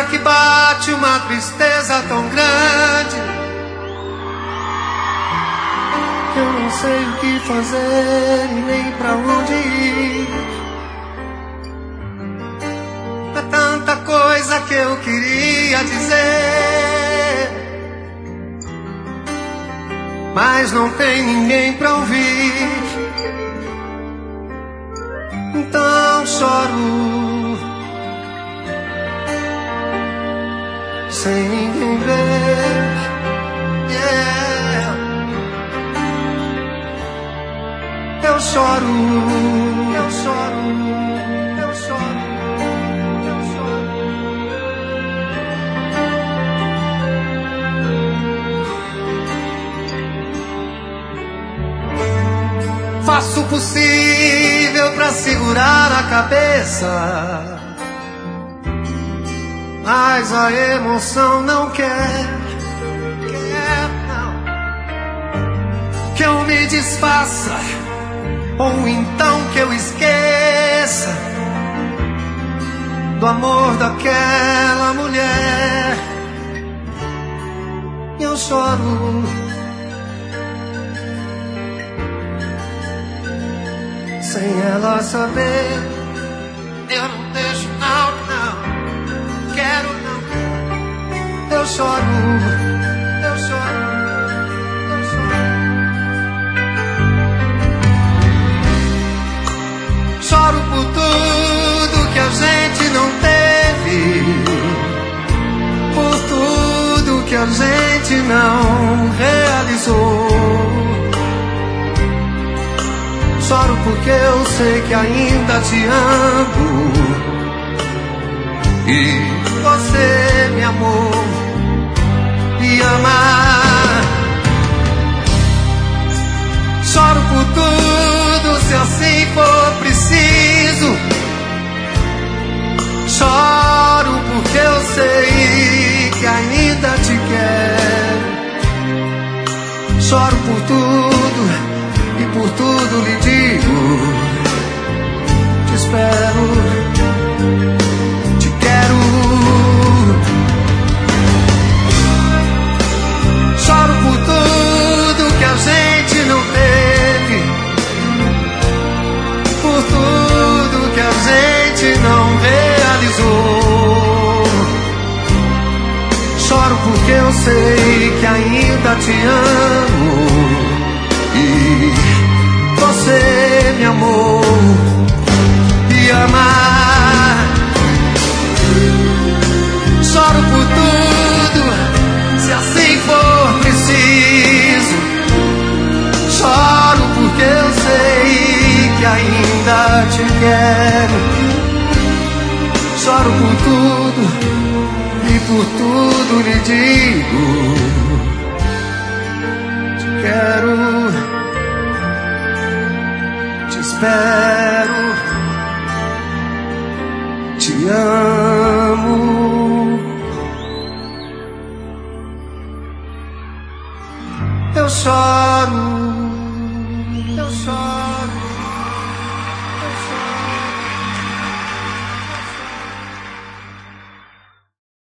que bate uma tristeza tão grande. Eu não sei o que fazer e nem pra onde ir. É tanta coisa que eu queria dizer, mas não tem ninguém pra ouvir. Então choro sem ninguém ver. Yeah. Eu choro, eu choro, eu choro, eu choro. Faço o possível pra segurar a cabeça, mas a emoção não quer não. Que eu me desfaça, ou então que eu esqueça do amor daquela mulher. E eu choro sem ela saber. Eu não deixo, não, não quero, não. Eu choro, eu choro, eu choro. Choro por tudo que a gente não teve, por tudo que a gente não realizou. Choro porque eu sei que ainda te amo e você me amou e ama. Choro por tudo, se assim for preciso. Choro porque eu sei que ainda te quero. Choro por tudo e por tudo lhe digo: te espero, te quero. Choro por tudo que a gente não teve, por tudo que a gente não realizou. Choro porque eu sei que ainda te amo e você me amou e ama. Choro por tudo, se assim for preciso. Choro porque eu sei que ainda te quero. Choro por tudo e por tudo lhe digo: te quero, te espero, te amo. Eu choro